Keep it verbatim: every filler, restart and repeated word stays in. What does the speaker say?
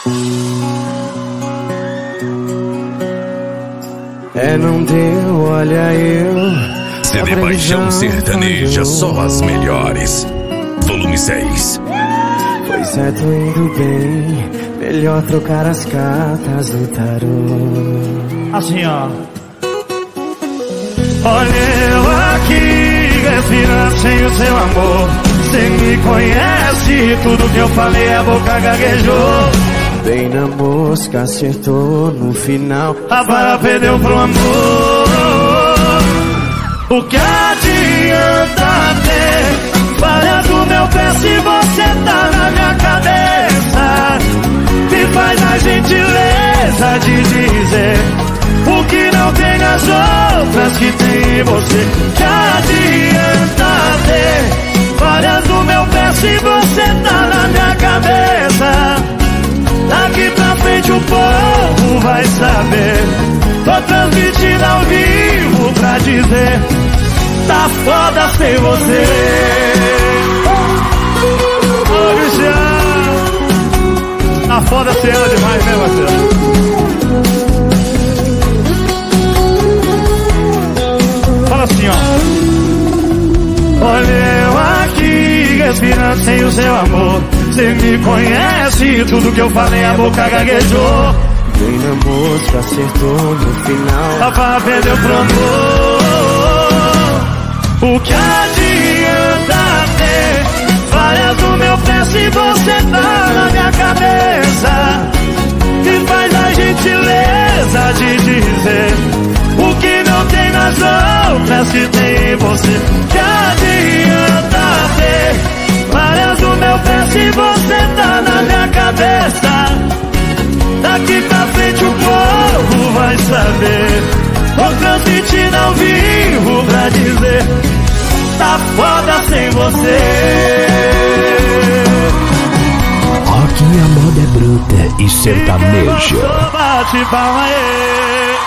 É, não deu, olha eu. C D Paixão Sertaneja, só as melhores. Volume seis. Pois é, tô indo bem. Melhor trocar as cartas do tarô. Assim, ó. Olha eu aqui, respirando sem o seu amor. Cê me conhece, tudo que eu falei a boca gaguejou. Bem na mosca, acertou no final. A vara perdeu pro amor. O que adianta ter falha do meu pé se você tá na minha cabeça? Me faz a gentileza de dizer o que não tem nas outras que tem em você. Que adianta ter falhas do meu pé se você tá na minha cabeça? Daqui pra frente o povo vai saber. Tô transmitindo ao vivo pra dizer: tá foda sem você. Ô, bichão, tá foda sem ela demais, né, Marcelo? Fala assim, ó. Olha eu aqui, respirando sem o seu amor. Cê me conhece, tudo que eu falei a boca gaguejou. Bem na mosca, acertou no final. A vara perdeu pro amor. O que adianta ter falhas do meu pé se você tá na minha cabeça? Me faz a gentileza de dizer o que não tem nas outras que tem em você. Que adianta ter falhas do meu pé se você tá na minha cabeça? Daqui pra frente o povo vai saber. Tô transmitindo ao vivo pra dizer: tá foda sem você. Aqui a moda é bruta e sertaneja. Bate palma aí.